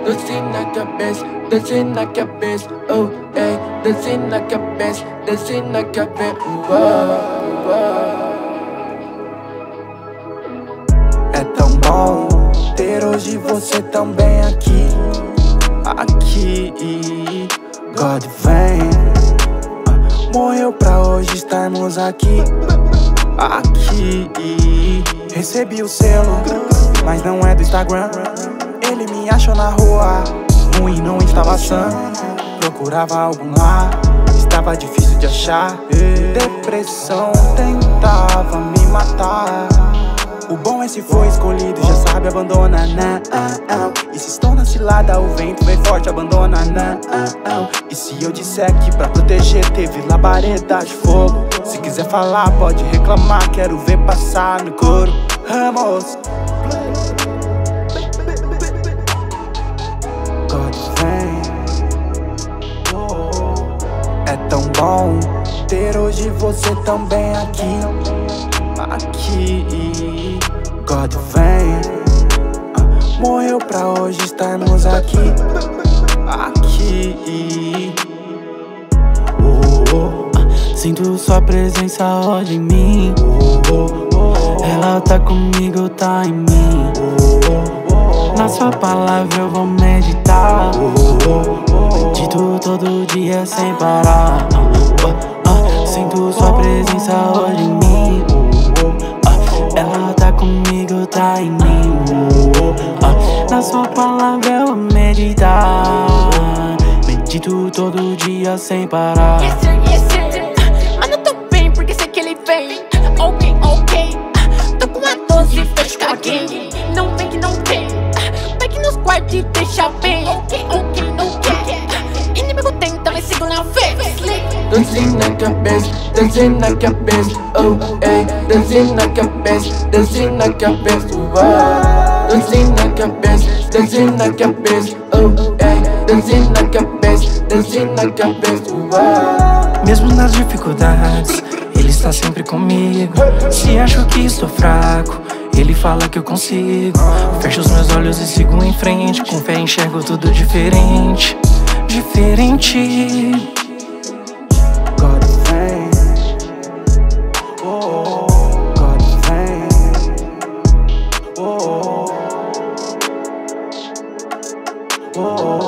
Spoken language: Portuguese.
Desce na cabeça, desce na cabeça, oh, ei, desce na cabeça, desce na cabeça, É tão bom ter hoje você também aqui. Aqui, God vem. Morreu pra hoje estarmos aqui. Aqui, recebi o selo, mas não é do Instagram. Ele me achou na rua, ruim não estava sã. Procurava algum lá, estava difícil de achar. Depressão tentava me matar. O bom é se foi escolhido, já sabe, abandona, não. E se estou na cilada, o vento vem forte, abandona, não. E se eu disser que pra proteger teve labareda de fogo, se quiser falar pode reclamar, quero ver passar no couro. Ramos, God vem. É tão bom ter hoje você também aqui. Aqui, God vem. Morreu pra hoje estarmos aqui. Aqui, sinto sua presença hoje em mim. Ela tá comigo, tá em mim. Na sua palavra eu vou meditar. Medito todo dia sem parar. Sinto sua presença hoje em mim. Ela tá comigo, tá em mim. Na sua palavra eu vou meditar. Medito todo dia sem parar. Yes sir, yes sir. Mano, tô bem porque sei que ele vem. Ok, ok. Tô com a 12, fecho com a gang. Não vem que não tem. Vai que nos guarde e deixa bem. Ok, ok, não quer. Inimigo tenta, mas sigo na fé. desce na cabeça, desce na cabeça, oh, ei, desce na cabeça, desce na cabeça, desce na cabeça, desce na cabeça, oh, ei, desce na cabeça, desce na cabeça, Mesmo nas dificuldades, Ele está sempre comigo. Se acho que estou fraco, Ele fala que eu consigo. Fecho os meus olhos e sigo em frente. Com fé enxergo tudo diferente. Diferente. God vem. God vem. Oh.